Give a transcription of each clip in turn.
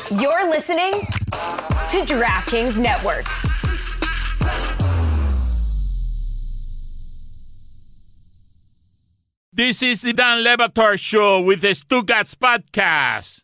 You're listening to DraftKings Network. This is the Dan Le Batard Show with the Stugats Podcast.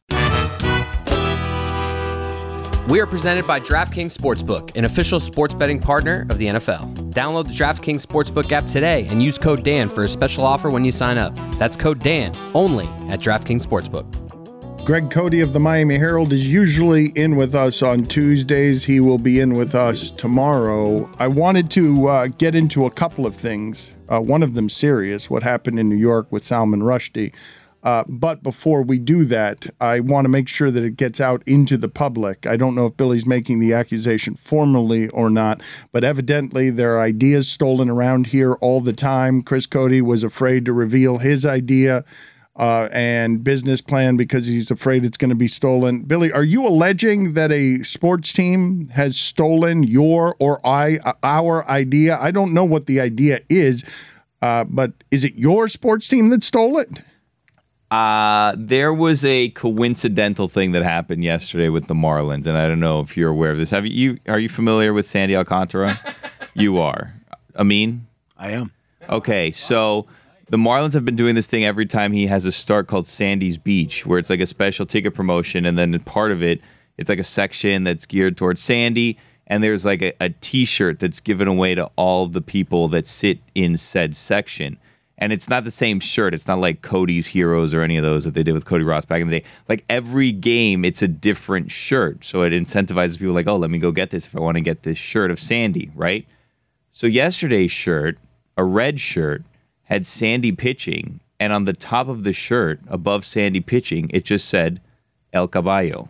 We are presented by DraftKings Sportsbook, an official sports betting partner of the NFL. Download the DraftKings Sportsbook app today and use code Dan for a special offer when you sign up. That's code Dan, only at DraftKings Sportsbook. Greg Cody of the Miami Herald is usually in with us on Tuesdays. He will be in with us tomorrow. I wanted to get into a couple of things. One of them serious, what happened in New York with Salman Rushdie. But before we do that, I want to make sure that it gets out into the public. I don't know if Billy's making the accusation formally or not, but evidently there are ideas stolen around here all the time. Chris Cody was afraid to reveal his idea and business plan because he's afraid it's going to be stolen. Billy, are you alleging that a sports team has stolen your or our idea? I don't know what the idea is, but is it your sports team that stole it? There was a coincidental thing that happened yesterday with the Marlins, and I don't know if you're aware of this. Are you familiar with Sandy Alcantara? You are. Amin? I am. Okay, so the Marlins have been doing this thing every time he has a start called Sandy's Beach, where it's like a special ticket promotion, and then part of it, it's like a section that's geared towards Sandy, and there's like a T-shirt that's given away to all the people that sit in said section. And it's not the same shirt. It's not like Cody's Heroes or any of those that they did with Cody Ross back in the day. Like every game, it's a different shirt. So it incentivizes people like, oh, let me go get this if I want to get this shirt of Sandy, right? So yesterday's shirt, a red shirt, had Sandy pitching. And on the top of the shirt, above Sandy pitching, it just said El Caballo.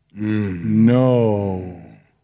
No.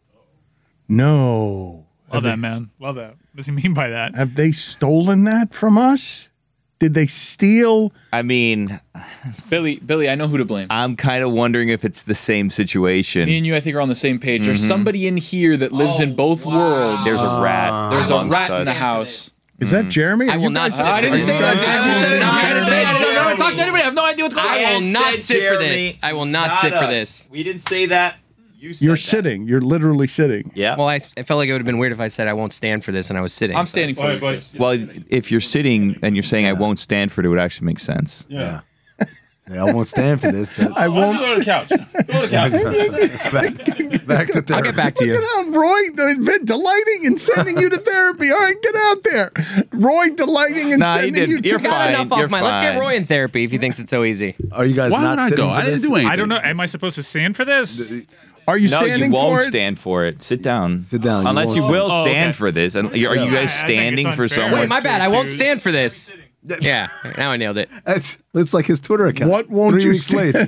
Love that, man. Love that. What does he mean by that? Have they stolen that from us? Did they steal? I mean, Billy, I know who to blame. I'm kind of wondering if it's the same situation. Me and you, I think, are on the same page. There's somebody in here that lives in both worlds. There's a rat. There's a rat in the house. Is that Jeremy? I will not sit I didn't say that. You said it. I didn't say it. I don't know how to talk to anybody. I have no idea what's going on. I will not sit for this. I will not sit for this. We didn't say that. You're sitting. You're literally sitting. Yeah. Well, I felt like it would have been weird if I said I won't stand for this and I was sitting. I'm standing for it. Well, if you're sitting and you're saying I won't stand for it, it would actually make sense. Yeah. I won't stand for this. I won't. Go to the couch. Back to therapy. I'll get back to you. Look at how Roy has been delighting in sending you to therapy. All right, get out there. Roy delighting in sending you to You're Got fine. enough off You're my. Let's get fine. Roy in therapy if he thinks it's so easy. Are you guys Why not would I sitting go? for I didn't this? do anything. I don't know. Am I supposed to stand for this? Are you No, standing you won't for it? stand for it. Sit down. Sit down. Unless won't you stand. will Oh, stand okay. for this. And are you guys I think standing it's for unfair. someone? Wait, my bad. I won't Dude. stand for this. Yeah, now I nailed it. It's like his Twitter account. What won't 3 you weeks later.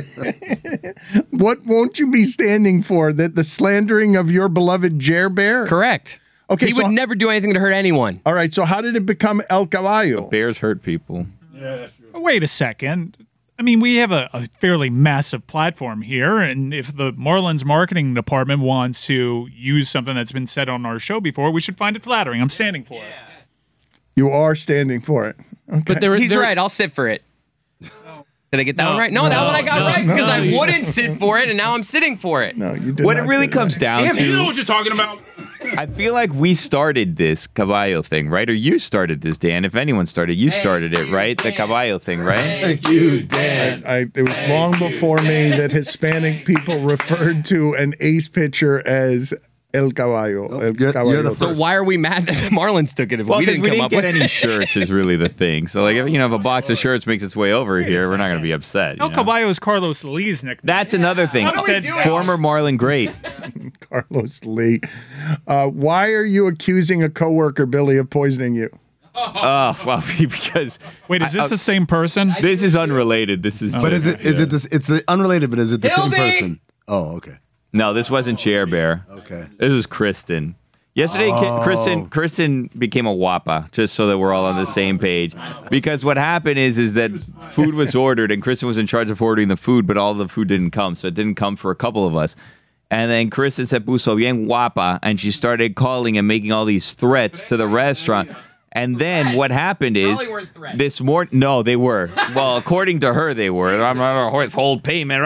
What won't you be standing for? That the slandering of your beloved Jer Bear? Correct. Okay, He so- would never do anything to hurt anyone. All right, so how did it become El Caballo? Bears hurt people. Wait a second. I mean, we have a fairly massive platform here, and if the Marlins marketing department wants to use something that's been said on our show before, we should find it flattering. I'm standing for it. You are standing for it. Okay. But He's right. I'll sit for it. Did I get that No, one right? No, that one I got right because no, I you- wouldn't sit for it, and now I'm sitting for it. No, you did What not it really get comes down You know to, what you're talking about. I feel like we started this Caballo thing, right? Or you started this, Dan. If anyone started, you started it, right? The Caballo thing, right? Thank you, Dan. It was long before me that Hispanic people referred to an ace pitcher as El Caballo. El you're Caballo. the So why are we mad that the Marlins took it if Well, we because didn't we come didn't up get with any shirts is really the thing. So, like, if a box of shirts makes its way over here, we're not going to be upset. El you know? Caballo is Carlos Lee's nickname. That's another thing. What are we doing? Former Marlin great. Carlos Lee. Why are you accusing a coworker, Billy, of poisoning you? Oh, well, because Wait, is this the same person? this is unrelated. This is. But is it this? It's the unrelated, but is it the same person? Oh, okay. No, this wasn't Chair Bear. Okay. This is Kristen. Yesterday, Kristen became a whoppa, just so that we're all on the same page. Because what happened is that food was ordered, and Kristen was in charge of ordering the food, but all the food didn't come, so it didn't come for a couple of us. And then Kristen se puso bien guapa, and she started calling and making all these threats to the restaurant. And then what happened is Probably weren't threatened. this morning. No, they were. Well, according to her, they were. Withhold payment.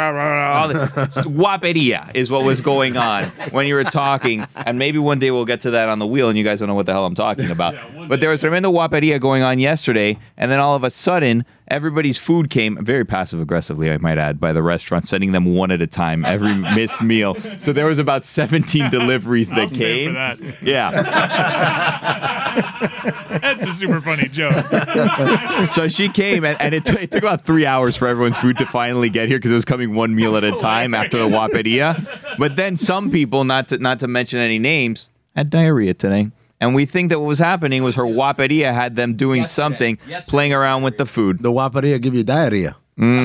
Guaperia is what was going on when you were talking. And maybe one day we'll get to that on the wheel, and you guys don't know what the hell I'm talking about. But there was tremendous guaperia going on yesterday, and then all of a sudden, everybody's food came very passive aggressively, I might add, by the restaurant, sending them one at a time every missed meal. So there was about 17 deliveries that came. For that. Yeah. That's a super funny joke. So she came, and it took about 3 hours for everyone's food to finally get here because it was coming one meal at a time after the guaperia. But then some people, not to mention any names, had diarrhea today. And we think that what was happening was her guaperia had them doing something, playing around with the food. The guaperia give you diarrhea.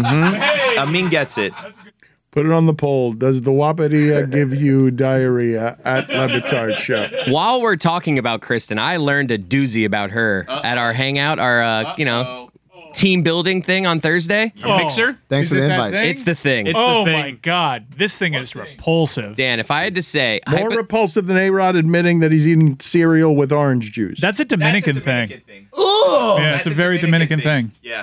Amin gets it. Put it on the poll. Does the Wapadia give you diarrhea at Le Batard Show? While we're talking about Kristen, I learned a doozy about her at our hangout, our team building thing on Thursday. Mixer? Thanks for the invite. It's the thing. Oh my God. This thing is repulsive. Dan, if I had to say, More repulsive than A-Rod admitting that he's eating cereal with orange juice. That's a Dominican thing. Yeah, it's a very Dominican thing. Yeah.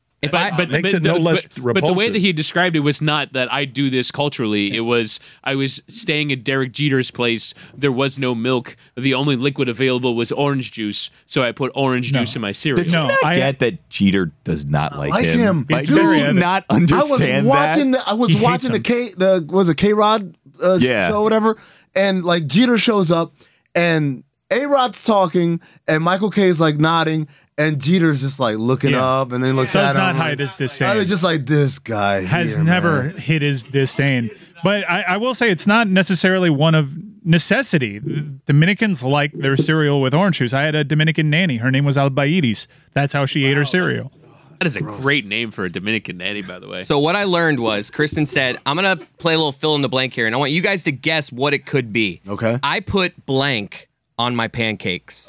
Makes it no less But the way repulsive. that he described it was not that I do this culturally. It was I was staying at Derek Jeter's place. There was no milk. The only liquid available was orange juice. So I put orange juice in my cereal. Does he not get that Jeter does not like him? Like Does he dude, not understand I was watching the K-Rod show or whatever, and like Jeter shows up and A-Rod's talking and Michael K's like nodding and Jeter's just like looking up and then looks at him. Does not hide his disdain. I was just like, this guy has here, never man. hid his disdain. But I will say it's not necessarily one of necessity. Dominicans like their cereal with orange juice. I had a Dominican nanny. Her name was Albaidis. That's how she ate her cereal. That is a great name for a Dominican nanny, by the way. So what I learned was Kristen said, I'm going to play a little fill in the blank here, and I want you guys to guess what it could be. Okay. I put blank on my pancakes.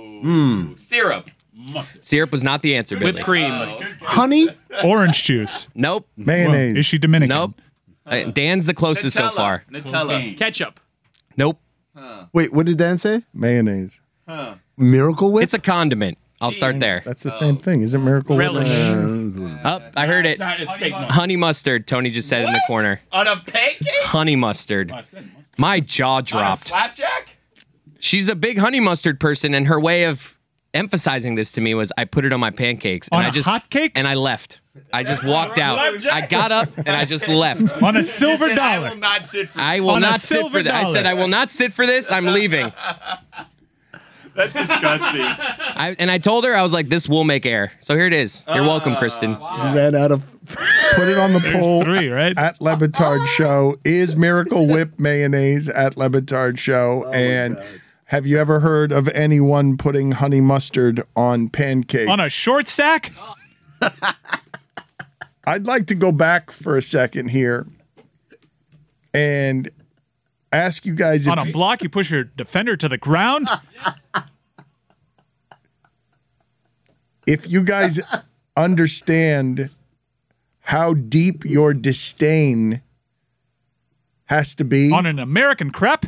Syrup. Syrup was not the answer, Billy. Whipped cream. Honey? Orange juice. Nope. Mayonnaise. Well, is she Dominican? Nope. Dan's the closest so far. Nutella. Ketchup. Nope. Wait, what did Dan say? Mayonnaise. Miracle Whip? It's a condiment. I'll start there. That's the same thing. Isn't Miracle Whip? Relish. Oh, I heard it. Honey mustard, Tony just said in the corner. On a pancake? Honey mustard. My jaw dropped. Flapjack? She's a big honey mustard person, and her way of emphasizing this to me was I put it on my pancakes. And On I a just hot cake? And I left. I just walked out. I got up and I just left. On a silver dollar. I will not sit for I will On a not sit silver for that. I said dollar. I will not sit for this. I'm leaving. That's disgusting. And I told her, I was like, this will make air. So here it is. You're welcome, Kristen. You ran out of... Put it on the poll. 3, right? At Le Batard Show. Is Miracle Whip mayonnaise at Le Batard Show? And have you ever heard of anyone putting honey mustard on pancakes? On a short stack? I'd like to go back for a second here and ask you guys On a block, you push your defender to the ground? if you guys understand how deep your disdain has to be On an American crepe?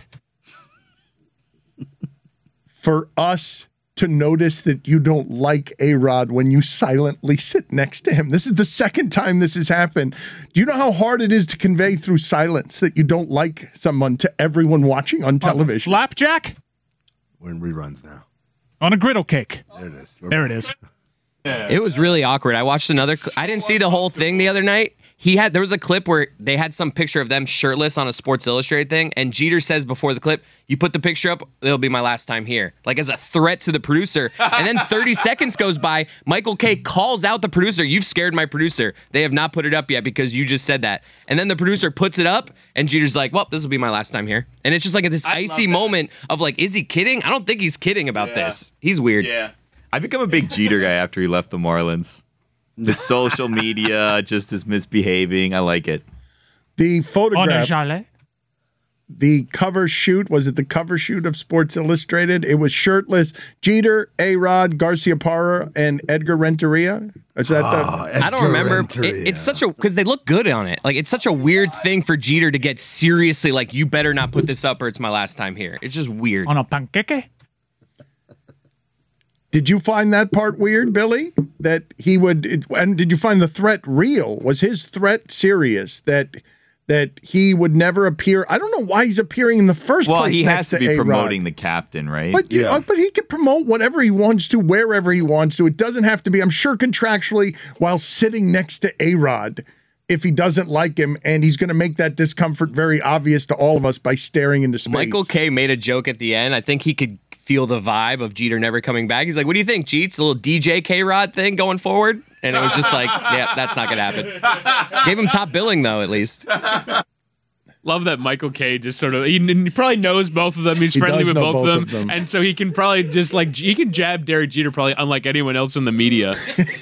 for us to notice that you don't like A-Rod when you silently sit next to him. This is the second time this has happened. Do you know how hard it is to convey through silence that you don't like someone to everyone watching on television? Flapjack? We're in reruns now. On a griddle cake. There it is. There it is. It was really awkward. I watched another. I didn't see the whole thing the other night. There was a clip where they had some picture of them shirtless on a Sports Illustrated thing, and Jeter says before the clip, "You put the picture up, it'll be my last time here," like as a threat to the producer. And then 30 seconds goes by. Michael K calls out the producer. "You've scared my producer. They have not put it up yet because you just said that." And then the producer puts it up, and Jeter's like, "Well, this will be my last time here." And it's just like this icy moment of like, is he kidding? I don't think he's kidding about this. He's weird. Yeah. I've become a big Jeter guy after he left the Marlins. The social media just is misbehaving. I like it. The On a photograph, chalet? the cover shoot, was it the cover shoot of Sports Illustrated? It was shirtless. Jeter, A-Rod, Garcia Parra, and Edgar Renteria. Is that I don't remember. It's such a, because they look good on it. Like, it's such a weird thing for Jeter to get seriously like, you better not put this up or it's my last time here. It's just weird. On a panqueque? Did you find that part weird, Billy? That he would, and did you find the threat real? Was his threat serious? That he would never appear? I don't know why he's appearing in the first place. Well, he has to be A-Rod. promoting the captain, right? But but he can promote whatever he wants to, wherever he wants to. It doesn't have to be, I'm sure, contractually while sitting next to A-Rod. If he doesn't like him, and he's going to make that discomfort very obvious to all of us by staring into space. Michael Kay made a joke at the end. I think he could feel the vibe of Jeter never coming back. He's like, what do you think, Jeets? A little DJ K-Rod thing going forward? And it was just like, yeah, that's not going to happen. Gave him top billing, though, at least. Love that Michael Kay just sort of, he probably knows both of them. He's friendly with both of them. And so he can probably just he can jab Derek Jeter probably unlike anyone else in the media.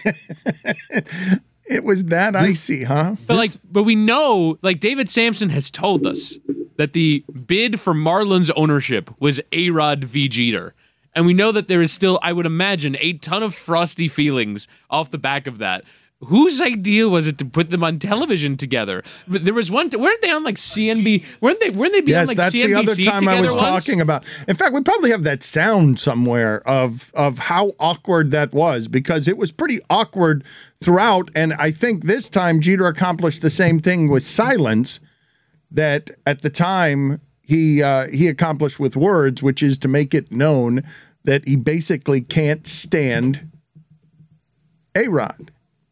It was that icy, huh? But we know, David Sampson has told us that the bid for Marlins ownership was A-Rod v. Jeter. And we know that there is still, I would imagine, a ton of frosty feelings off the back of that. Whose idea was it to put them on television together? There was one. Weren't they on CNB? Weren't they be on CNBC? Yes, that's the other time I was talking about. In fact, we probably have that sound somewhere of how awkward that was, because it was pretty awkward throughout. And I think this time Jeter accomplished the same thing with silence that at the time he accomplished with words, which is to make it known that he basically can't stand A-Rod.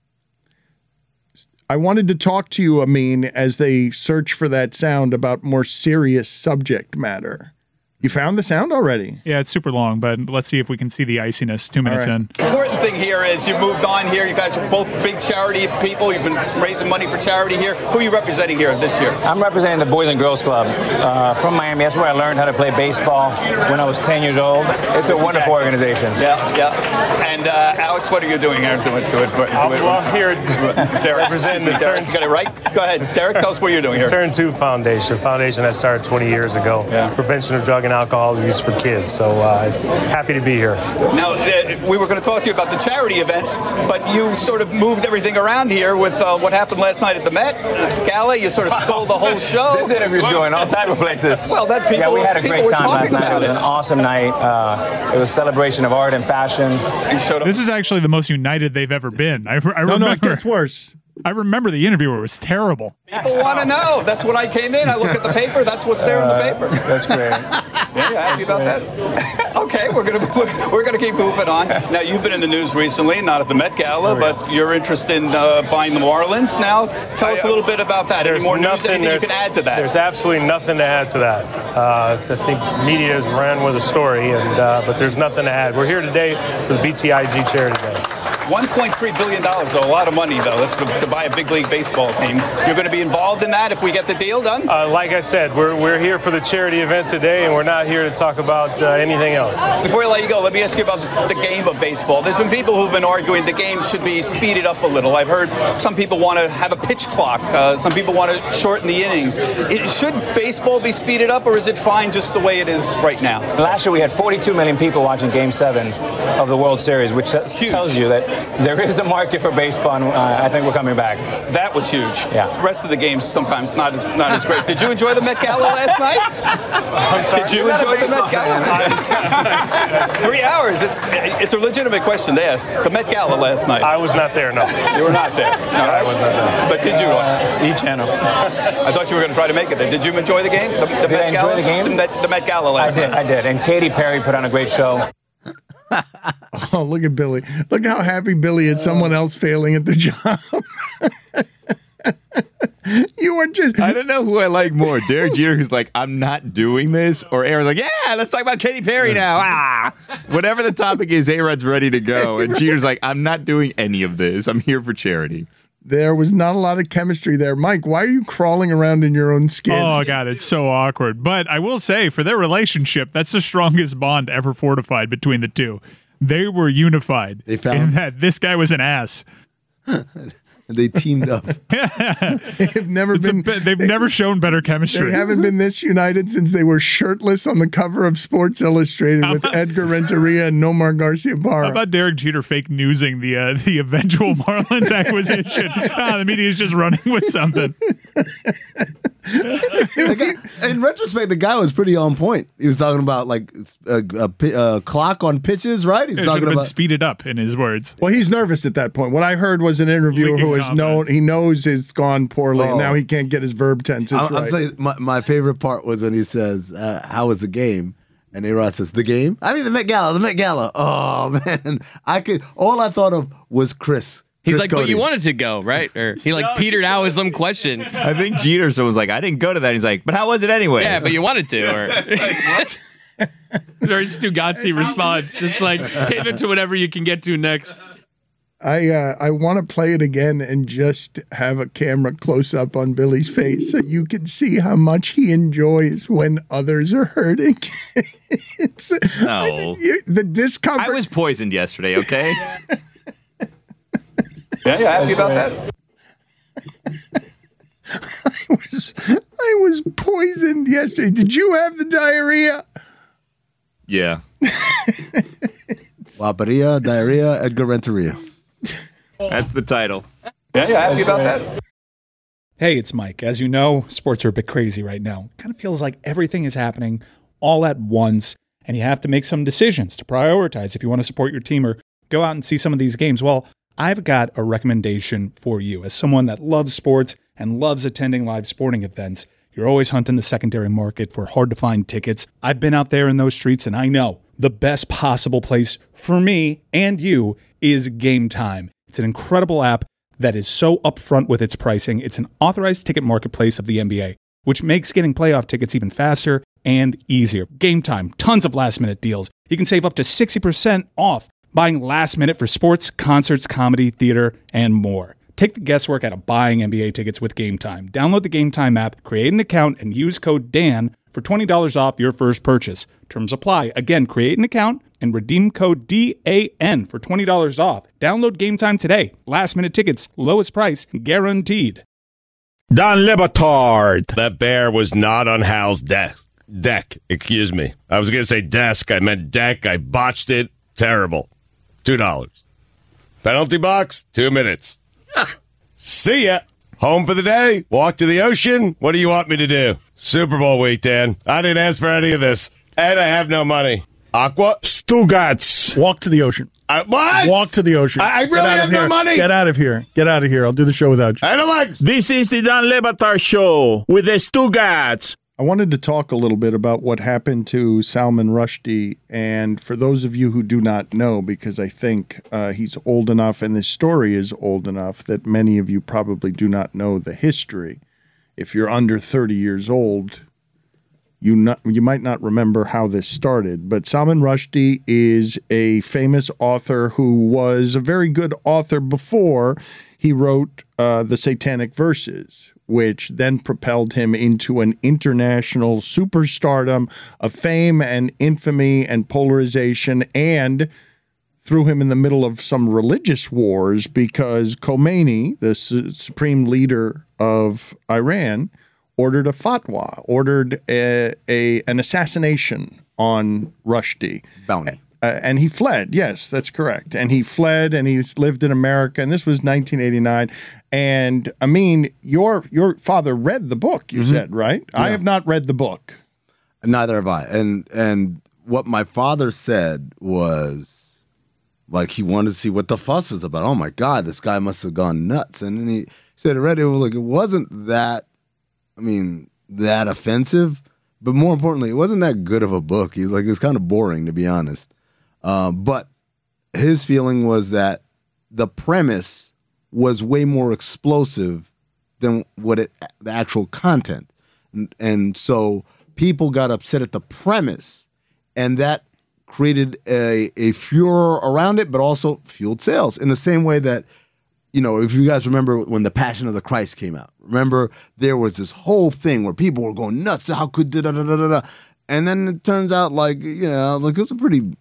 I wanted to talk to you, Amin, as they search for that sound about more serious subject matter. You found the sound already? Yeah, it's super long, but let's see if we can see the iciness 2 minutes in. The important thing here is you moved on here. You guys are both big charity people. You've been raising money for charity here. Who are you representing here this year? I'm representing the Boys and Girls Club from Miami. That's where I learned how to play baseball when I was 10 years old. It's a wonderful organization. Yeah. And Alex, what are you doing here? I'm here representing the Turn. Got it right? Go ahead, Derek. Tell us what you're doing here. Turn 2 Foundation. Foundation that started 20 years ago. Yeah. Prevention of drug and alcohol use for kids. So it's happy to be here. Now, we were going to talk to you about the charity events, but you sort of moved everything around here with what happened last night at the Met Gala. You sort of stole the whole show. This interview's going all type of places. Well, we had a great time last night. It was an awesome night. It was a celebration of art and fashion. This is actually the most united they've ever been. I remember. No, it gets worse. I remember the interviewer was terrible. People want to know. That's when I came in. I look at the paper. That's what's there in the paper. That's great. Yeah, you happy about that? Okay, we're gonna keep moving on. Now, you've been in the news recently, not at the Met Gala, but you're interested in buying the Marlins. Now, tell us a little bit about that. Any more news? Anything you can add to that? There's absolutely nothing to add to that. I think media has ran with a story, but there's nothing to add. We're here today for the BTIG Charity Day. $1.3 billion, though. A lot of money, though. That's to buy a big league baseball team. You're going to be involved in that if we get the deal done? Like I said, we're here for the charity event today, and we're not here to talk about anything else. Before I let you go, let me ask you about the game of baseball. There's been people who've been arguing the game should be speeded up a little. I've heard some people want to have a pitch clock. Some people want to shorten the innings. Should baseball be speeded up, or is it fine just the way it is right now? Last year, we had 42 million people watching Game 7 of the World Series, which tells you that there is a market for baseball, and I think we're coming back. That was huge. Yeah. The rest of the games sometimes not as great. Did you enjoy the Met Gala last night? I'm sorry? Did you enjoy the Met Gala? 3 hours. It's a legitimate question to ask. The Met Gala last night. I was not there, no. You were not there. No, I was not there. But did you? E-Channel. I thought you were going to try to make it there. Did you enjoy the game? Did I enjoy the game? The Met Gala last night. I did. And Katy Perry put on a great show. Oh, look at Billy. Look how happy Billy is. Someone else failing at the job. You were just... I don't know who I like more. Derek Jeter, who's like, I'm not doing this. Or Aaron's like, yeah, let's talk about Katy Perry now. Whatever the topic is, A-Rod's ready to go. And Jeter's like, I'm not doing any of this. I'm here for charity. There was not a lot of chemistry there. Mike, why are you crawling around in your own skin? Oh, God, it's so awkward. But I will say, for their relationship, that's the strongest bond ever fortified between the two. They were unified. They found in that this guy was an ass. They teamed up. They've never shown better chemistry. They haven't been this united since they were shirtless on the cover of Sports Illustrated with Edgar Renteria and Nomar Garciaparra. How about Derek Jeter fake newsing the eventual Marlins acquisition? The media is just running with something. In retrospect, retrospect, the guy was pretty on point. He was talking about like a clock on pitches, right? He's talking about speeded up in his words. Well, he's nervous at that point. What I heard was an interviewer who has known, he knows it's gone poorly, and now he can't get his verb tenses right. I'm saying my favorite part was when he says, "How was the game?" And A-Rod says, "The game? I mean, the Met Gala. Oh man, all I thought of was Chris. He's like, Cody. but you wanted to go, right? Or he petered out with some question. I think Jeter was like, I didn't go to that. He's like, but how was it anyway? Yeah, but you wanted to. Or what? Very Stugotzi response. Just like, hit into whatever you can get to next. I want to play it again and just have a camera close up on Billy's face so you can see how much he enjoys when others are hurting. The discomfort. I was poisoned yesterday, okay? Yeah, happy about that. I was poisoned yesterday. Did you have the diarrhea? Yeah. Guaparia, diarrhea, Edgar Renteria. That's the title. Yeah, happy about that. Hey, it's Mike. As you know, sports are a bit crazy right now. It kind of feels like everything is happening all at once, and you have to make some decisions to prioritize if you want to support your team or go out and see some of these games. Well, I've got a recommendation for you. As someone that loves sports and loves attending live sporting events, you're always hunting the secondary market for hard-to-find tickets. I've been out there in those streets, and I know the best possible place for me and you is Game Time. It's an incredible app that is so upfront with its pricing. It's an authorized ticket marketplace of the NBA, which makes getting playoff tickets even faster and easier. Game Time, tons of last-minute deals. You can save up to 60% off buying last minute for sports, concerts, comedy, theater, and more. Take the guesswork out of buying NBA tickets with Game Time. Download the Game Time app, create an account, and use code DAN for $20 off your first purchase. Terms apply. Again, create an account and redeem code DAN for $20 off. Download Game Time today. Last minute tickets, lowest price, guaranteed. Don Le Batard. That bear was not on Hal's deck. Excuse me. I was going to say desk. I meant deck. I botched it. Terrible. $2. Penalty box, 2 minutes. See ya. Home for the day. Walk to the ocean. What do you want me to do? Super Bowl week, Dan. I didn't ask for any of this. And I have no money. Aqua? Stugotz. Walk to the ocean. What? Walk to the ocean. I really have no money. Get out of here. Get out of here. I'll do the show without you. I don't like. This is the Don Le Batard Show with the Stugotz. I wanted to talk a little bit about what happened to Salman Rushdie. And for those of you who do not know, because I think he's old enough and this story is old enough that many of you probably do not know the history. If you're under 30 years old, you might not remember how this started. But Salman Rushdie is a famous author who was a very good author before he wrote the Satanic Verses, which then propelled him into an international superstardom of fame and infamy and polarization, and threw him in the middle of some religious wars because Khomeini, the supreme leader of Iran, ordered a fatwa, ordered an assassination on Rushdie. Bounty. And he fled. Yes, that's correct. And he fled, and he's lived in America. And this was 1989. And I mean, your father read the book. You said, right? Yeah. I have not read the book. Neither have I. And what my father said was, like, he wanted to see what the fuss was about. Oh my God, this guy must have gone nuts. And then he said, it wasn't that. I mean, that offensive. But more importantly, it wasn't that good of a book. He's like, it was kind of boring, to be honest. But his feeling was that the premise was way more explosive than the actual content. And so people got upset at the premise, and that created a furor around it, but also fueled sales in the same way that, you know, if you guys remember when The Passion of the Christ came out, remember there was this whole thing where people were going nuts. How could da-da-da-da-da-da? And then it turns out like it was a pretty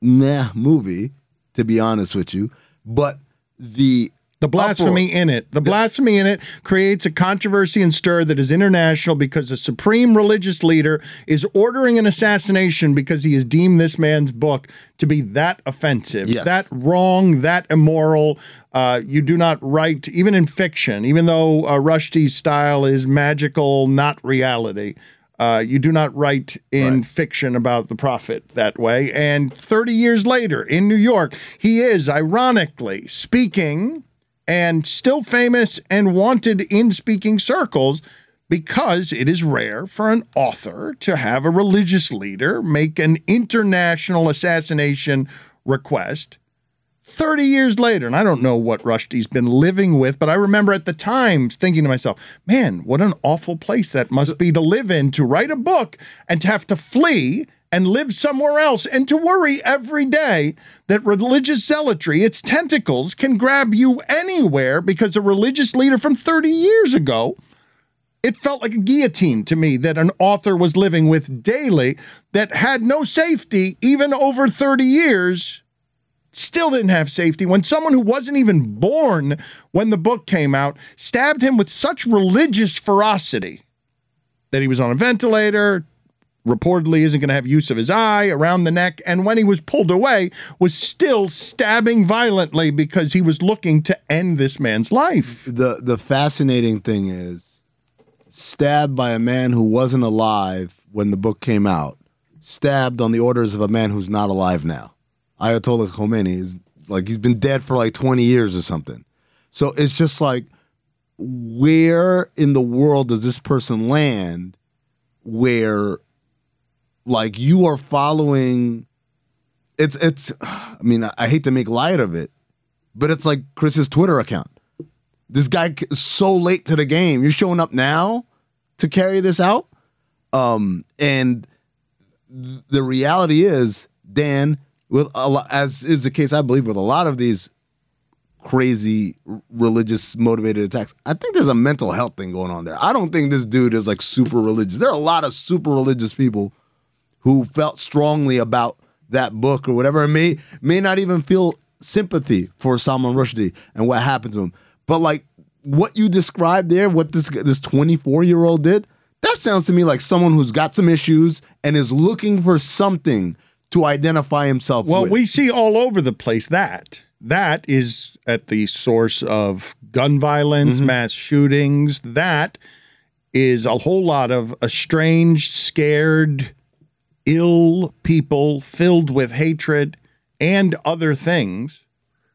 movie, to be honest with you. But the blasphemy in it. The blasphemy in it creates a controversy and stir that is international because a supreme religious leader is ordering an assassination because he has deemed this man's book to be that offensive, that wrong, that immoral. You do not write, even in fiction, even though Rushdie's style is magical, not reality. You do not write in fiction about the prophet that way. And 30 years later in New York, he is ironically speaking and still famous and wanted in speaking circles because it is rare for an author to have a religious leader make an international assassination request 30 years later. And I don't know what Rushdie's been living with, but I remember at the time thinking to myself, man, what an awful place that must be to live in, to write a book and to have to flee and live somewhere else and to worry every day that religious zealotry, its tentacles, can grab you anywhere because a religious leader from 30 years ago, it felt like a guillotine to me that an author was living with daily that had no safety even over 30 years. Still didn't have safety when someone who wasn't even born when the book came out stabbed him with such religious ferocity that he was on a ventilator, reportedly isn't going to have use of his eye, around the neck, and when he was pulled away, was still stabbing violently because he was looking to end this man's life. The fascinating thing is, stabbed by a man who wasn't alive when the book came out, stabbed on the orders of a man who's not alive now. Ayatollah Khomeini is like, he's been dead for like 20 years or something. So it's just like, where in the world does this person land where like you are following, I mean, I hate to make light of it, but it's like Chris's Twitter account. This guy is so late to the game. You're showing up now to carry this out? And the reality is, Dan, with as is the case, I believe, with a lot of these crazy religious motivated attacks, I think there's a mental health thing going on there. I don't think this dude is like super religious. There are a lot of super religious people who felt strongly about that book or whatever, and may not even feel sympathy for Salman Rushdie and what happened to him. But like what you described there, what this 24-year-old did, that sounds to me like someone who's got some issues and is looking for something to identify himself with. Well, we see all over the place that is at the source of gun violence, mass shootings. That is a whole lot of estranged, scared, ill people filled with hatred and other things,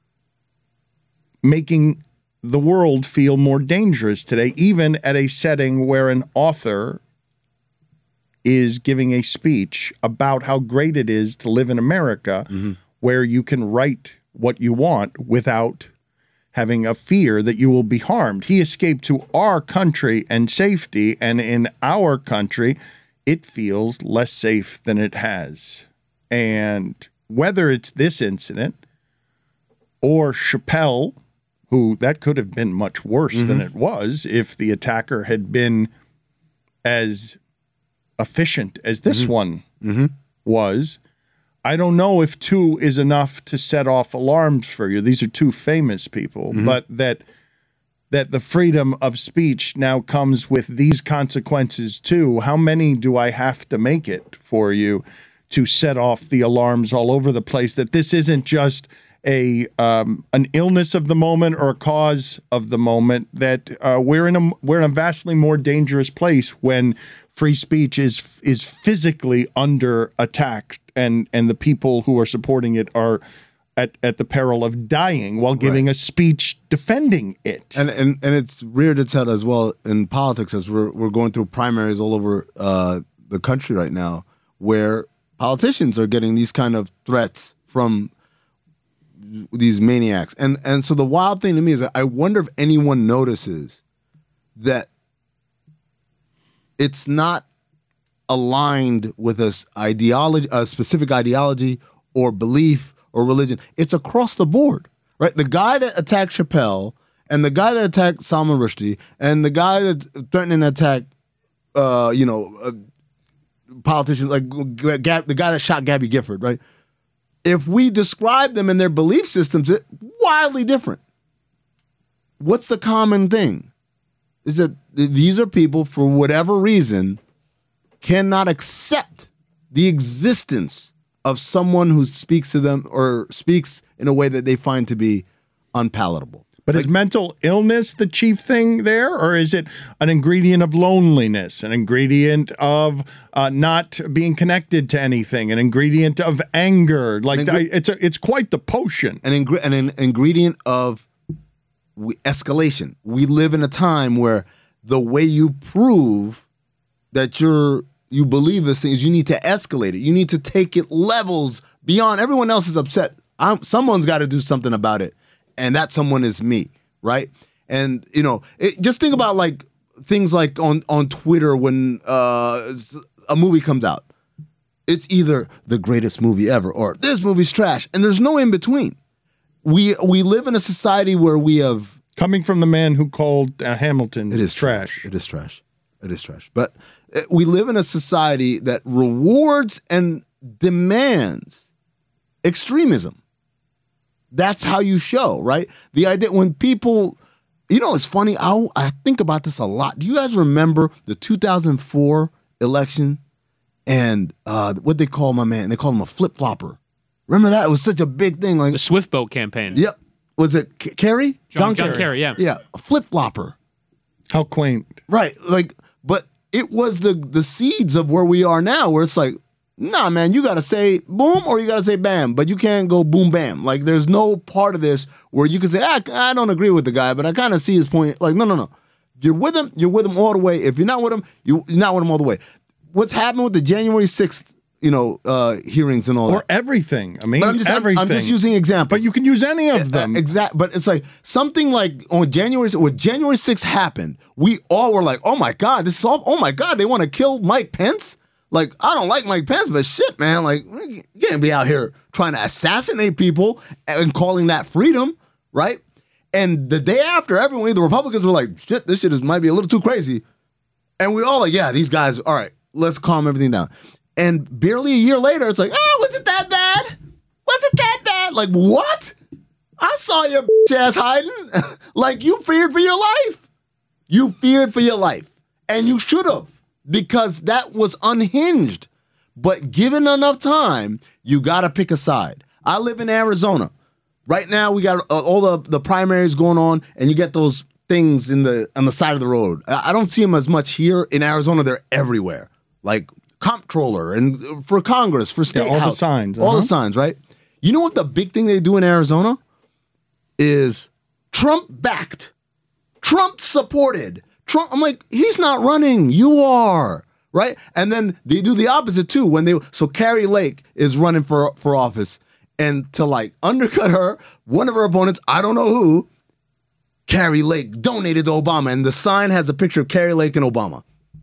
making the world feel more dangerous today, even at a setting where an author is giving a speech about how great it is to live in America, where you can write what you want without having a fear that you will be harmed. He escaped to our country and safety, and in our country, it feels less safe than it has. And whether it's this incident or Chappelle, who that could have been much worse than it was if the attacker had been as efficient as this one was. I don't know if two is enough to set off alarms for you. These are two famous people, but that the freedom of speech now comes with these consequences too. How many do I have to make it for you to set off the alarms all over the place? That this isn't just an illness of the moment or a cause of the moment. That we're in a vastly more dangerous place when free speech is physically under attack, and the people who are supporting it are at the peril of dying while giving a speech defending it. And it's weird to tell as well in politics, as we're going through primaries all over the country right now, where politicians are getting these kind of threats from these maniacs. And so the wild thing to me is that I wonder if anyone notices that it's not aligned with a specific ideology or belief or religion. It's across the board, right? The guy that attacked Chappelle and the guy that attacked Salman Rushdie and the guy that's threatening to attack, politicians, like the guy that shot Gabby Gifford, right? If we describe them in their belief systems, it's wildly different. What's the common thing? Is that these are people, for whatever reason, cannot accept the existence of someone who speaks to them or speaks in a way that they find to be unpalatable. But is mental illness the chief thing there, or is it an ingredient of loneliness, an ingredient of not being connected to anything, an ingredient of anger? Like it's quite the potion. An ingredient of escalation. We live in a time where the way you prove that you believe this thing is you need to escalate it. You need to take it levels beyond. Everyone else is upset. Someone's got to do something about it, and that someone is me, right? And just think about like things like on Twitter when a movie comes out. It's either the greatest movie ever or this movie's trash, and there's no in between. We live in a society where we have coming from the man who called Hamilton. It is trash. It is trash. It is trash. But we live in a society that rewards and demands extremism. That's how you show, right? The idea when people, it's funny. I think about this a lot. Do you guys remember the 2004 election and what they call my man? They called him a flip-flopper. Remember that? It was such a big thing. Like the Swift Boat campaign. Yep. Was it Kerry? John Kerry, yeah. Yeah, a flip-flopper. How quaint. Right. But it was the seeds of where we are now, where it's like, nah, man, you got to say boom or you got to say bam, but you can't go boom, bam. Like, there's no part of this where you can say, I don't agree with the guy, but I kind of see his point. Like, no. You're with him all the way. If you're not with him, you're not with him all the way. What's happened with the January 6th, hearings and all that. Or everything. I mean, everything. I'm just using examples. But you can use any of them. Exactly. But it's like something like when January 6th happened, we all were like, oh my God, they want to kill Mike Pence? Like, I don't like Mike Pence, but shit, man, like, you can't be out here trying to assassinate people and calling that freedom, right? And the day after, the Republicans were like, shit, this shit might be a little too crazy. And we all like, yeah, these guys, all right, let's calm everything down. And barely a year later, it's like, was it that bad? Was it that bad? Like, what? I saw your bitch ass hiding. Like, you feared for your life. You feared for your life. And you should have, because that was unhinged. But given enough time, you got to pick a side. I live in Arizona. Right now, we got all the primaries going on, and you get those things on the side of the road. I don't see them as much here. In Arizona, they're everywhere. Like, comptroller and for Congress, for state house. All the signs. All the signs, right? You know what the big thing they do in Arizona is Trump-backed, Trump-supported. I'm like, he's not running. You are, right? And then they do the opposite, too. So Carrie Lake is running for office. And to, like, undercut her, one of her opponents, I don't know who, Carrie Lake donated to Obama. And the sign has a picture of Carrie Lake and Obama.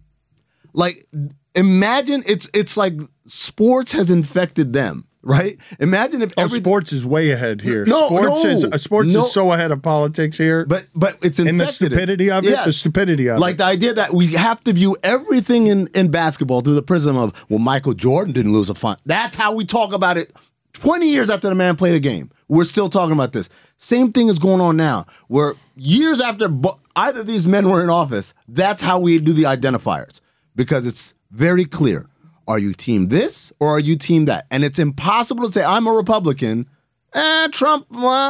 Like, imagine it's like sports has infected them, right? Imagine if sports is way ahead here. Sports is so ahead of politics here. But it's infected. And the stupidity of it, yes. The stupidity of it. Like the idea that we have to view everything in basketball through the prism of, well, Michael Jordan didn't lose a final. That's how we talk about it 20 years after the man played a game. We're still talking about this. Same thing is going on now, where years after either of these men were in office, that's how we do the identifiers. Because it's very clear. Are you team this or are you team that? And it's impossible to say, I'm a Republican. Trump,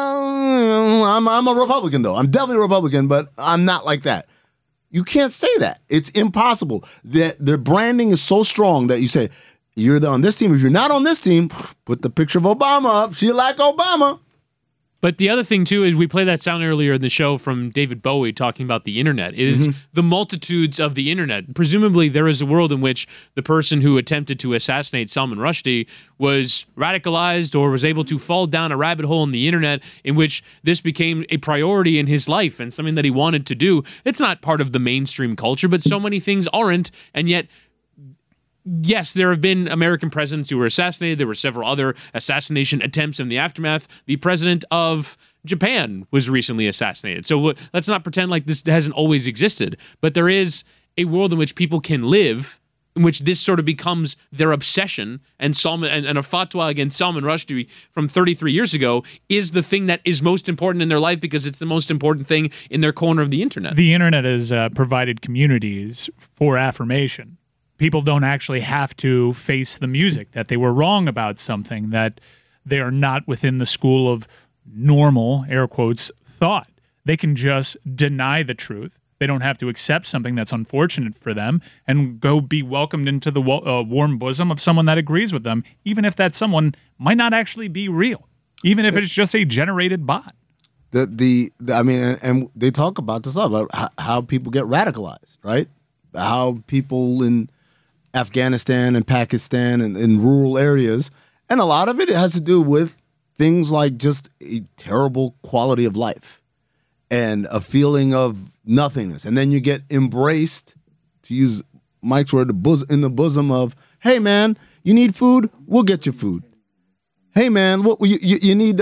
well, I'm a Republican, though. I'm definitely a Republican, but I'm not like that. You can't say that. It's impossible. Their branding is so strong that you say, you're on this team. If you're not on this team, put the picture of Obama up. She like Obama. But the other thing, too, is we played that sound earlier in the show from David Bowie talking about the internet. It is the multitudes of the internet. Presumably, there is a world in which the person who attempted to assassinate Salman Rushdie was radicalized or was able to fall down a rabbit hole in the internet in which this became a priority in his life and something that he wanted to do. It's not part of the mainstream culture, but so many things aren't, and yet yes, there have been American presidents who were assassinated. There were several other assassination attempts in the aftermath. The president of Japan was recently assassinated. So let's not pretend like this hasn't always existed. But there is a world in which people can live, in which this sort of becomes their obsession. And a fatwa against Salman Rushdie from 33 years ago is the thing that is most important in their life because it's the most important thing in their corner of the internet. The internet has provided communities for affirmation. People don't actually have to face the music, that they were wrong about something, that they are not within the school of normal, air quotes, thought. they can just deny the truth. They don't have to accept something that's unfortunate for them and go be welcomed into the warm bosom of someone that agrees with them, even if that someone might not actually be real, even if it's just a generated bot. I mean, and they talk about this about how people get radicalized, right? How people in Afghanistan and Pakistan and in rural areas, and a lot of it has to do with things like just a terrible quality of life and a feeling of nothingness. And then you get embraced, to use Mike's word, in the bosom of, hey, man, you need food? We'll get you food. Hey, man, what you need?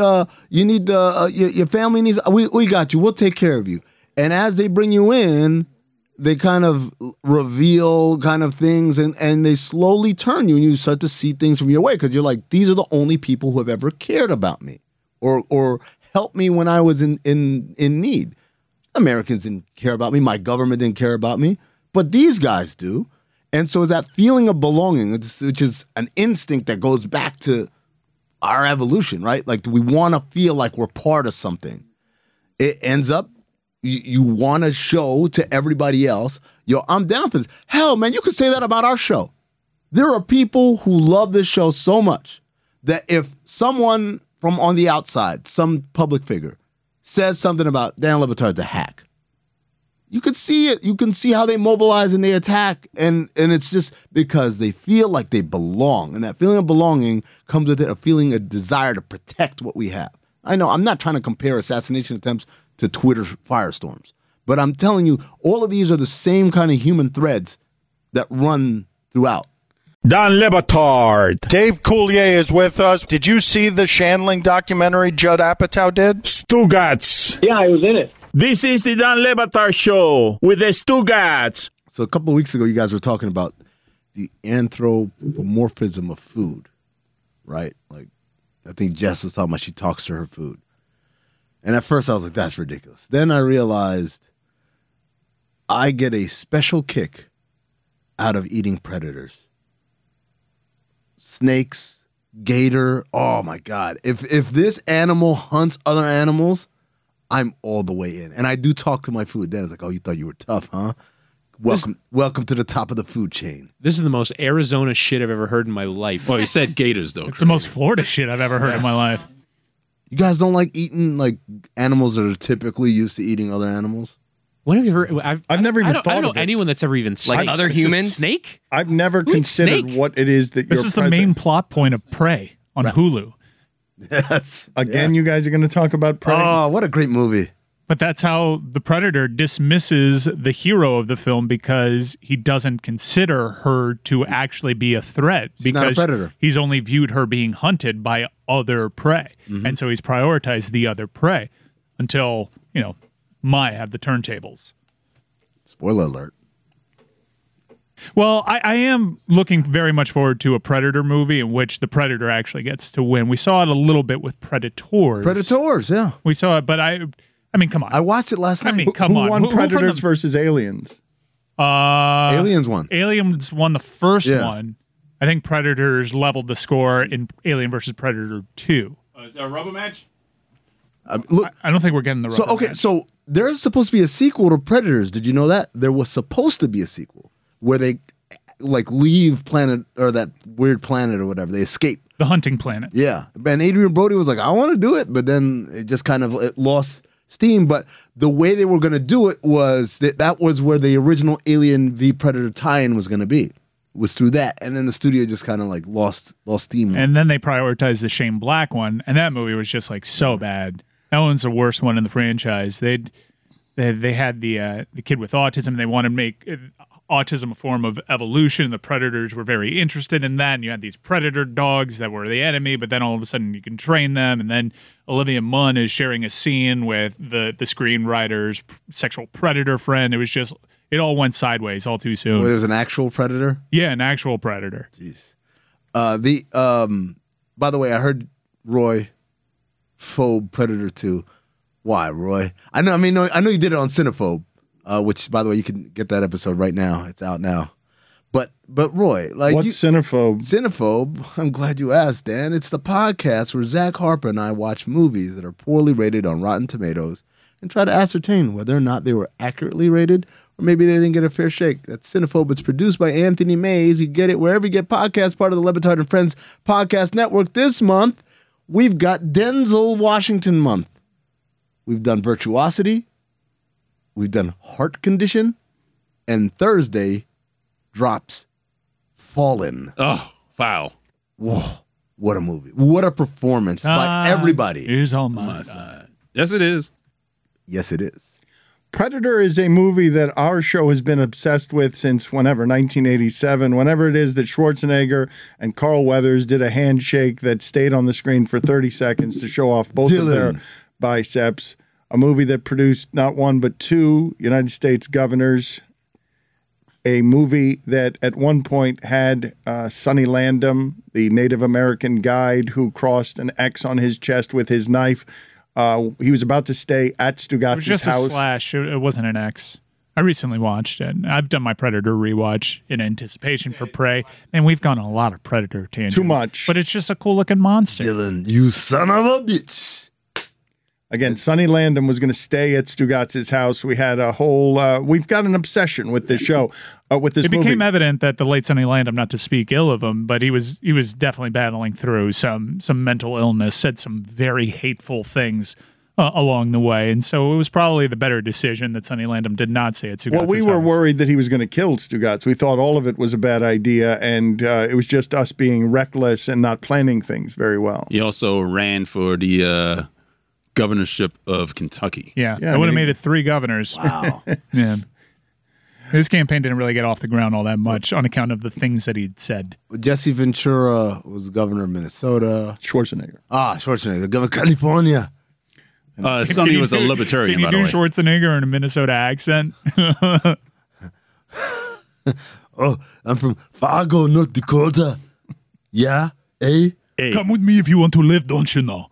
Your family needs. We got you. We'll take care of you. And as they bring you in, they kind of reveal kind of things, and they slowly turn you, and you start to see things from your way because you're like, these are the only people who have ever cared about me or helped me when I was in need. Americans didn't care about me. My government didn't care about me, but these guys do. And so that feeling of belonging, which is an instinct that goes back to our evolution, right? Like, we want to feel like we're part of something. It ends up, you want to show to everybody else, yo, I'm down for this. Hell, man, you could say that about our show. There are people who love this show so much that if someone from on the outside, some public figure, says something about Dan Le Batard's a hack, you can see it. You can see how they mobilize and they attack, and it's just because they feel like they belong. And that feeling of belonging comes with it, a desire to protect what we have. I know I'm not trying to compare assassination attempts to Twitter firestorms, but I'm telling you, all of these are the same kind of human threads that run throughout. Dan Le Batard. Dave Coulier is with us. Did you see the Shandling documentary Judd Apatow did? Stugats. Yeah, I was in it. This is the Dan Le Batard Show with the Stugats. So a couple of weeks ago, you guys were talking about the anthropomorphism of food, right? Like, I think Jess was talking about she talks to her food. And at first I was like, that's ridiculous. Then I realized I get a special kick out of eating predators. Snakes, gator, oh my God. If this animal hunts other animals, I'm all the way in. And I do talk to my food. Then it's like, oh, you thought you were tough, huh? Welcome to the top of the food chain. This is the most Arizona shit I've ever heard in my life. Well, you said gators, though. It's the most Florida shit I've ever heard in my life. You guys don't like eating like animals that are typically used to eating other animals? When have you heard? I've never even thought I don't know of it. anyone that's ever even Like other humans? Snake? I've never considered what it is that This is the main plot point of Prey on Hulu. Yes. Again, you guys are going to talk about Prey? Oh, what a great movie. But that's how the Predator dismisses the hero of the film because he doesn't consider her to actually be a threat. She's not a predator. He's only viewed her being hunted by other prey. Mm-hmm. And so he's prioritized the other prey until, Maya had the turntables. Spoiler alert. Well, I am looking very much forward to a Predator movie in which the Predator actually gets to win. We saw it a little bit with Predators. Predators, yeah. We saw it, but I mean, come on. I watched it last night. I mean, come Who on. won Who from Predators the- versus Aliens? Aliens won. Aliens won the first Yeah. one. I think Predators leveled the score in Alien versus Predator 2. Is that a rubber match? Look, I don't think we're getting the so rubber okay, match. so there's supposed to be a sequel to Predators. Did you know that? There was supposed to be a sequel where they like leave planet or that weird planet or whatever. They escape. The Hunting Planet. Yeah. And Adrian Brody was like, I want to do it, but then it just kind of it lost steam. But the way they were going to do it was that was where the original Alien v Predator tie-in was going to be. Was through that, and then the studio just kind of like lost steam. And then they prioritized the Shane Black one, and that movie was just like so bad. That one's the worst one in the franchise. They had the kid with autism. They wanted to make autism a form of evolution. The Predators were very interested in that, and you had these predator dogs that were the enemy, but then all of a sudden you can train them, and then Olivia Munn is sharing a scene with the screenwriter's sexual predator friend. It was just, it all went sideways all too soon. Well, there's an actual predator? Yeah, an actual predator. Jeez. By the way, I heard Roy phobe Predator 2. Why, Roy? I know you did it on Cinephobe, which, by the way, you can get that episode right now. It's out now. But Roy, like, what's Cinephobe? Cinephobe. I'm glad you asked, Dan. It's the podcast where Zach Harper and I watch movies that are poorly rated on Rotten Tomatoes and try to ascertain whether or not they were accurately rated or maybe they didn't get a fair shake. That's Cinephobe. It's produced by Anthony Mays. You get it wherever you get podcasts, part of the Le Batard and Friends podcast network. This month, we've got Denzel Washington month. We've done Virtuosity. We've done Heart Condition. And Thursday drops Fallen. Oh, wow. Whoa, what a movie. What a performance by everybody. Here's all my side. Yes, it is. Yes, it is. Predator is a movie that our show has been obsessed with since whenever, 1987, whenever it is that Schwarzenegger and Carl Weathers did a handshake that stayed on the screen for 30 seconds to show off both of their biceps. A movie that produced not one but two United States governors. A movie that at one point had Sonny Landham, the Native American guide who crossed an X on his chest with his knife. He was about to stay at Stugatz's house. It was just a slash. It wasn't an X. I recently watched it. I've done my Predator rewatch in anticipation for Prey, and we've gone on a lot of Predator tangents. Too much. But it's just a cool-looking monster. Dylan, you son of a bitch. Again, Sonny Landham was going to stay at Stugatz's house. We had a whole, we've got an obsession with this show, with this movie. It became evident that the late Sonny Landham, not to speak ill of him, but he was definitely battling through some mental illness, said some very hateful things along the way. And so it was probably the better decision that Sonny Landham did not stay at Stugatz's house. Well, we were worried that he was going to kill Stugatz. We thought all of it was a bad idea, and it was just us being reckless and not planning things very well. He also ran for the governorship of Kentucky. Yeah, I would have made it 3 governors. Wow. Yeah. His campaign didn't really get off the ground all that much on account of the things that he'd said. Jesse Ventura was governor of Minnesota. Schwarzenegger. Schwarzenegger, the governor of California. Sonny was a libertarian, by the way. Can you do Schwarzenegger in a Minnesota accent? Oh, I'm from Fargo, North Dakota. Yeah? Hey? Come with me if you want to live, don't you know?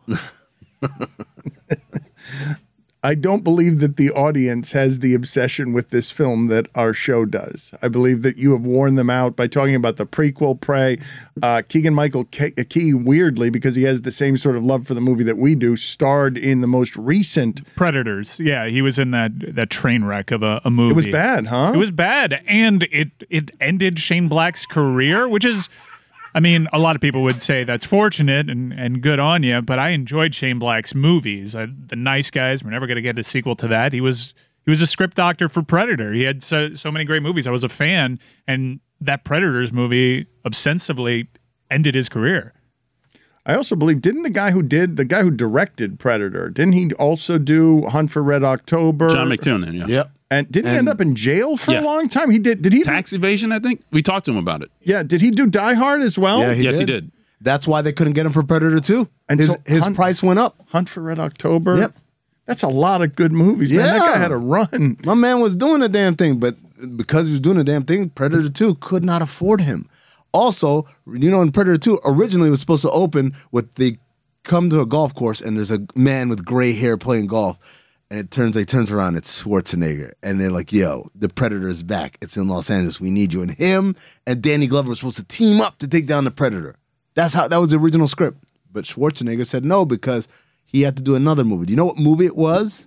I don't believe that the audience has the obsession with this film that our show does. I believe that you have worn them out by talking about the prequel, Prey. Keegan-Michael Key, weirdly, because he has the same sort of love for the movie that we do, starred in the most recent Predators. Yeah, he was in that train wreck of a movie. It was bad, huh? It was bad, and it ended Shane Black's career, which is... I mean, a lot of people would say that's fortunate and good on you, but I enjoyed Shane Black's movies. The Nice Guys, we're never going to get a sequel to that. He was a script doctor for Predator. He had so many great movies. I was a fan, and that Predators movie ostensibly ended his career. I also believe, didn't the guy who directed Predator, didn't he also do Hunt for Red October? John McTiernan, yeah. Yep. And didn't he end up in jail for a long time? He did. Did he? Tax evasion, I think. We talked to him about it. Yeah. Did he do Die Hard as well? Yeah, he did. That's why they couldn't get him for Predator 2. And his price went up. Hunt for Red October. Yep. That's a lot of good movies, man. That guy had a run. My man was doing a damn thing, but because he was doing a damn thing, Predator 2 could not afford him. Also, in Predator 2, originally it was supposed to open with they come to a golf course and there's a man with gray hair playing golf. And it turns around, it's Schwarzenegger. And they're like, yo, the Predator is back. It's in Los Angeles. We need you. And him and Danny Glover were supposed to team up to take down the Predator. That was the original script. But Schwarzenegger said no because he had to do another movie. Do you know what movie it was?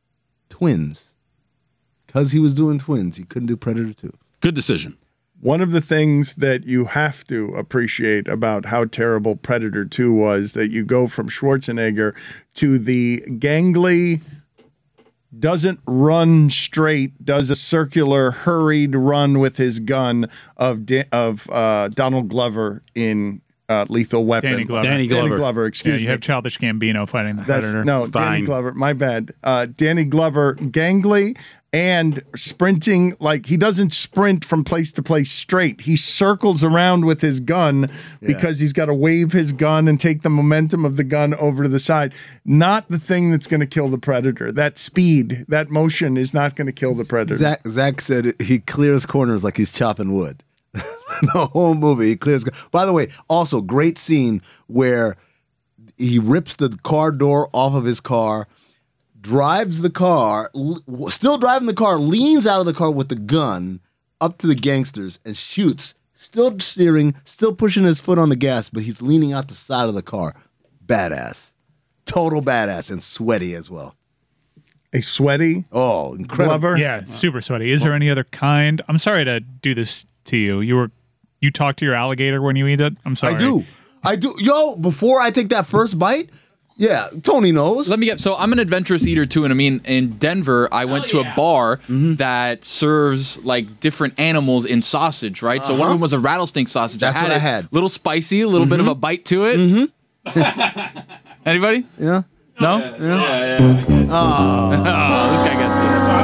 Twins. Because he was doing Twins, he couldn't do Predator 2. Good decision. One of the things that you have to appreciate about how terrible Predator 2 was that you go from Schwarzenegger to the gangly, doesn't run straight, does a circular, hurried run with his gun of Donald Glover in Lethal Weapon. Danny Glover, excuse me. You have Childish Gambino fighting the Predator. Danny Glover, my bad. Danny Glover, gangly and sprinting, like he doesn't sprint from place to place straight. He circles around with his gun because he's got to wave his gun and take the momentum of the gun over to the side. Not the thing that's going to kill the Predator. That speed, that motion is not going to kill the Predator. Zach said he clears corners like he's chopping wood. The whole movie, he clears. By the way, also great scene where he rips the car door off of his car, drives the car, still driving the car, leans out of the car with the gun up to the gangsters and shoots, still steering, still pushing his foot on the gas, but he's leaning out the side of the car. Badass. Total badass and sweaty as well. A sweaty? Oh, incredible. Glover? Yeah, super sweaty. Is there any other kind? I'm sorry to do this to you. You talk to your alligator when you eat it? I'm sorry. I do. Yo, before I take that first bite, yeah, Tony knows. Let me get. So I'm an adventurous eater too, and I mean, in Denver, I went to a bar that serves like different animals in sausage, right? So one of them was a rattlesnake sausage. That's what I had. Little spicy, a little bit of a bite to it. Anybody? Yeah. No? Yeah. Oh, this guy gets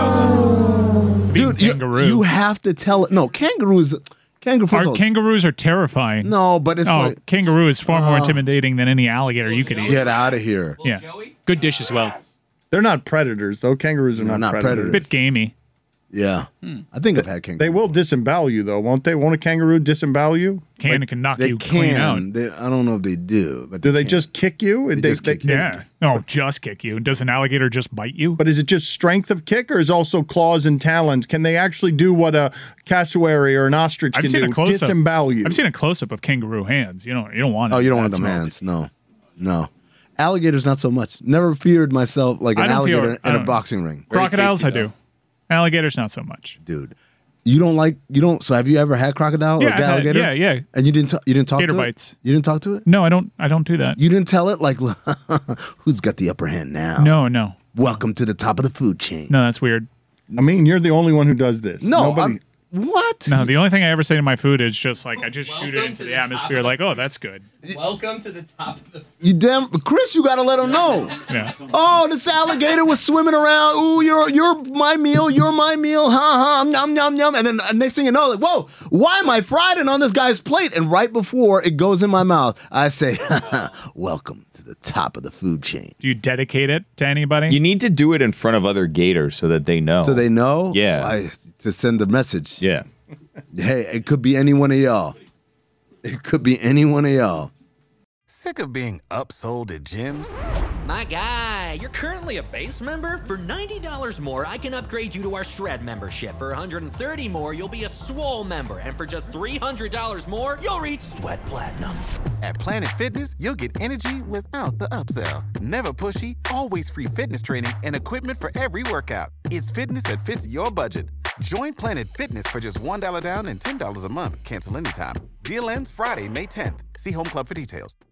it. Dude, you have to tell it. No, kangaroos. Kangaroos are terrifying. No, but it's like kangaroo is far more intimidating than any alligator you could eat. Get out of here. Yeah, good dish as well. They're not predators though. Kangaroos are not predators. A bit gamey. Yeah, I think I've had kangaroos. They will disembowel you though, won't they? Won't a kangaroo disembowel you? Can knock you clean out. I don't know if they do. But do they just kick you? Yeah. No, just kick you. Does an alligator just bite you? But is it just strength of kick, or is also claws and talons? Can they actually do what a cassowary or an ostrich can do? Disembowel you. I've seen a close up of kangaroo hands. You don't want it. Oh, you don't want them hands. No. Alligators not so much. Never feared myself like an alligator in a boxing ring. Crocodiles I do. Alligators not so much. Dude. So have you ever had crocodile or alligator? Yeah. And you didn't talk Gator to bites. it? You didn't talk to it? No, I don't do that. You didn't tell it like who's got the upper hand now? No. Welcome to the top of the food chain. No, that's weird. I mean, you're the only one who does this. No, Nobody. What? No, the only thing I ever say to my food is just like I just shoot it into the atmosphere like, oh, that's good. Welcome to the top of the Chris, you gotta let him know. Yeah. Oh, this alligator was swimming around. Ooh, you're my meal, you're my meal. Nom nom nom. And then next thing you know, like, whoa, why am I fried on this guy's plate? And right before it goes in my mouth, I say, welcome to the top of the food chain. Do you dedicate it to anybody? You need to do it in front of other gators so that they know. So they know? Yeah. To send the message. Yeah. Hey, it could be any one of y'all. It could be any one of y'all. Sick of being upsold at gyms? My guy, you're currently a base member? For $90 more, I can upgrade you to our Shred membership. For $130 more, you'll be a Swole member. And for just $300 more, you'll reach Sweat Platinum. At Planet Fitness, you'll get energy without the upsell. Never pushy, always free fitness training and equipment for every workout. It's fitness that fits your budget. Join Planet Fitness for just $1 down and $10 a month. Cancel anytime. Deal ends Friday, May 10th. See Home Club for details.